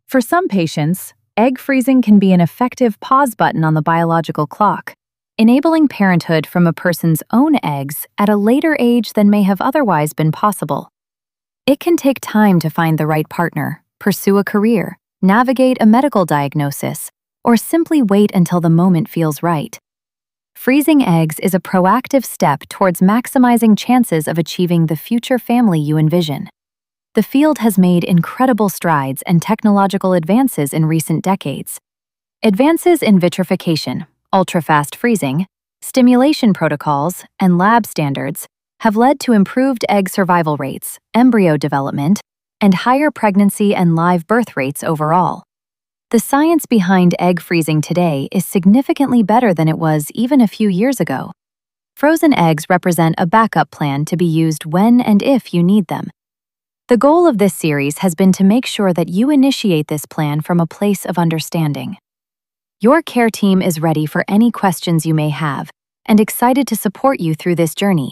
For some patients, egg freezing can be an effective pause button on the biological clock, enabling parenthood from a person's own eggs at a later age than may have otherwise been possible. It can take time to find the right partner, pursue a career, navigate a medical diagnosis, or simply wait until the moment feels right. Freezing eggs is a proactive step towards maximizing chances of achieving the future family you envision. The field has made incredible strides and technological advances in recent decades. Advances in vitrification, ultra-fast freezing, stimulation protocols, and lab standards have led to improved egg survival rates, embryo development, and higher pregnancy and live birth rates overall. The science behind egg freezing today is significantly better than it was even a few years ago. Frozen eggs represent a backup plan to be used when and if you need them. The goal of this series has been to make sure that you initiate this plan from a place of understanding. Your care team is ready for any questions you may have and excited to support you through this journey.